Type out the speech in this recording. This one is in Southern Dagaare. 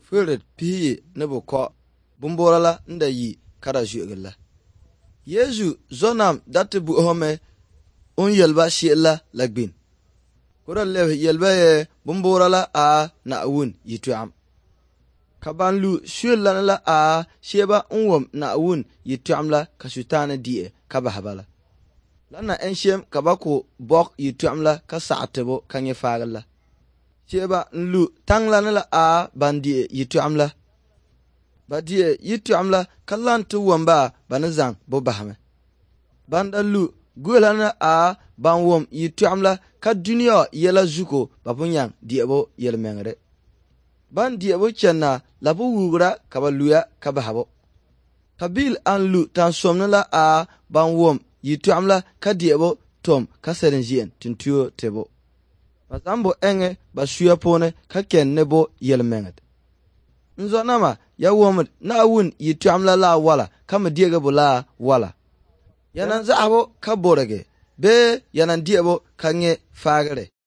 Firet piye ne bu ko bumborala nda yi kada ju'gilla. Yesu zonam dati bu home un yelba shi'la lagbin. Kura lev yelba ye bumborala a na awun yituam. Kaban lu shu'lan la a sheba unwom na awun yituam la kasutane die kabahabala. Lana enshem kabako bok yituam la ka sa'atebo kanye fagala. Sheba nlu tanglan la a bandie yituam la. Badie yituam la kalantu wamba banazang bo bahame. Banda lu guelana a banwom yituam la ka dunia yela zuko babunyang diebo yelmengre. Ban diebo chenna labu wugra kabaluya kabahabo. Kabil an lu tan somna la a banwom yituam la ka diebo tom ka serenjien tintuo tebo. Bazambo enge basuya pone ka ken nebo yelmenget. Nzo nama ya womit na awun yituam la wala kama diega bo la wala. Yanan za abo ka borege be yanan diebo ka nge fagre.